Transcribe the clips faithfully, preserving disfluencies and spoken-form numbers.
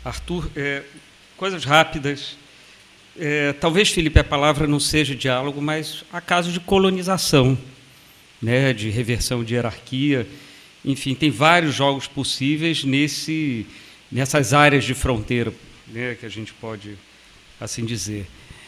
Arthur, é, coisas rápidas. É, talvez, Felipe, a palavra não seja diálogo, mas há casos de colonização, né, de reversão de hierarquia. Enfim, tem vários jogos possíveis nesse, nessas áreas de fronteira, né, que a gente pode assim dizer.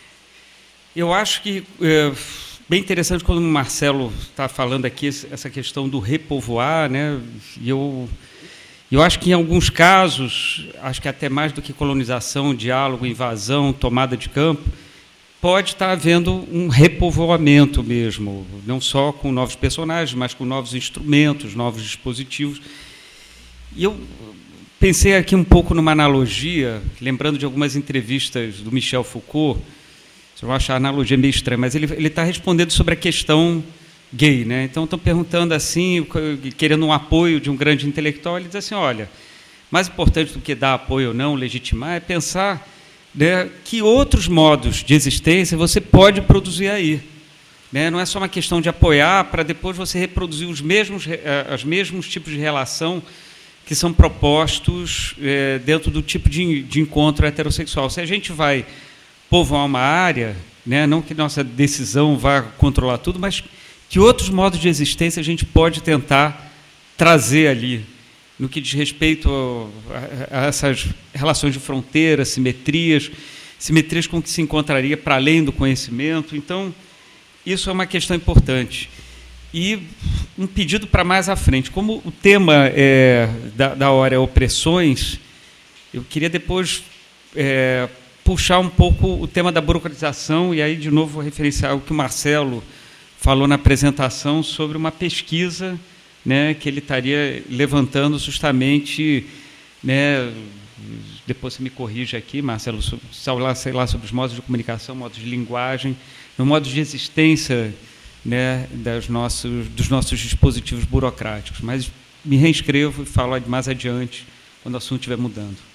Eu acho que é bem interessante quando o Marcelo está falando aqui essa questão do repovoar, né, e eu, eu acho que em alguns casos, acho que até mais do que colonização, diálogo, invasão, tomada de campo, pode estar havendo um repovoamento mesmo, não só com novos personagens, mas com novos instrumentos, novos dispositivos. E eu pensei aqui um pouco numa analogia, lembrando de algumas entrevistas do Michel Foucault. Vocês vão achar a analogia meio estranha, mas ele ele está respondendo sobre a questão gay, né? Então, estão perguntando assim, querendo um apoio de um grande intelectual, ele diz assim, olha, mais importante do que dar apoio ou não, legitimar, é pensar, né, que outros modos de existência você pode produzir aí. Né? Não é só uma questão de apoiar para depois você reproduzir os mesmos, os mesmos tipos de relação que são propostos é, dentro do tipo de, de encontro heterossexual. Se a gente vai povoar uma área, né, não que nossa decisão vá controlar tudo, mas que outros modos de existência a gente pode tentar trazer ali, no que diz respeito a, a essas relações de fronteira, simetrias, simetrias com que se encontraria para além do conhecimento. Então, isso é uma questão importante. E um pedido para mais à frente. Como o tema é, da, da hora é opressões, eu queria depois é, puxar um pouco o tema da burocratização, e aí, de novo, vou referenciar o que o Marcelo falou na apresentação sobre uma pesquisa, né, que ele estaria levantando justamente, né, depois você me corrige aqui, Marcelo, sobre, sei lá, sobre os modos de comunicação, modos de linguagem, no modo de existência, né, das nossos, dos nossos dispositivos burocráticos. Mas me reinscrevo e falo mais adiante, quando o assunto estiver mudando.